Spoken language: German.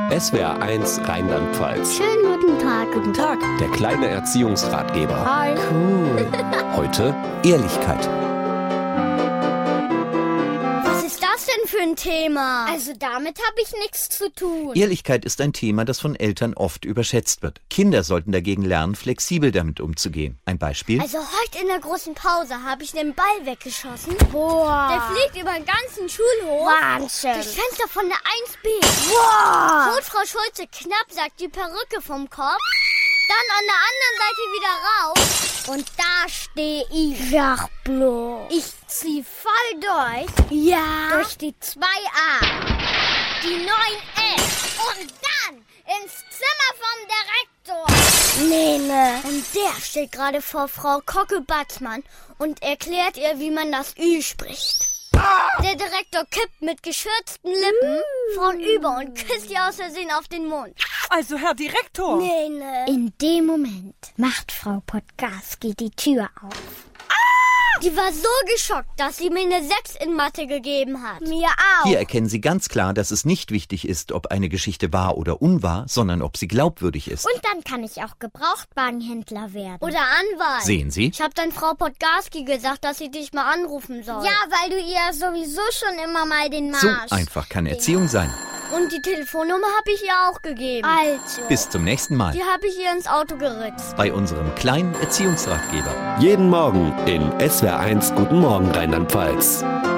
SWR1 Rheinland-Pfalz. Schönen guten Tag. Guten Tag. Der kleine Erziehungsratgeber. Hi. Cool. Heute Ehrlichkeit. Was ist das denn für ein Thema? Also damit habe ich nichts zu tun. Ehrlichkeit ist ein Thema, das von Eltern oft überschätzt wird. Kinder sollten dagegen lernen, flexibel damit umzugehen. Ein Beispiel? Also heute in der großen Pause habe ich den Ball weggeschossen. Boah. Der fliegt über den ganzen Schulhof. Wahnsinn. Durchs Fenster von der 1B. Boah. Holt Frau Schulze knapp, sagt die Perücke vom Kopf. Dann an der anderen Seite wieder raus. Und da stehe ich. Sag bloß. Ich zieh voll durch. Ja. Durch die 2a. Die 9F. Und dann ins Zimmer vom Direktor. Nene. Und der steht gerade vor Frau Kocke-Batzmann und erklärt ihr, wie man das Ü spricht. Der Direktor kippt mit geschürzten Lippen vornüber und küsst ihr aus Versehen auf den Mund. Also, Herr Direktor. Nene. In dem Moment macht Frau Podgaski die Tür auf. Die war so geschockt, dass sie mir eine 6 in Mathe gegeben hat. Mir auch. Hier erkennen Sie ganz klar, dass es nicht wichtig ist, ob eine Geschichte wahr oder unwahr, sondern ob sie glaubwürdig ist. Und dann kann ich auch Gebrauchtwagenhändler werden. Oder Anwalt. Sehen Sie? Ich habe dann Frau Podgaski gesagt, dass sie dich mal anrufen soll. Ja, weil du ihr sowieso schon immer mal den Marsch... So einfach kann Erziehung sein. Und die Telefonnummer habe ich ihr auch gegeben. Also. Bis zum nächsten Mal. Die habe ich ihr ins Auto geritzt. Bei unserem kleinen Erziehungsratgeber. Jeden Morgen in SWR1 Guten Morgen Rheinland-Pfalz.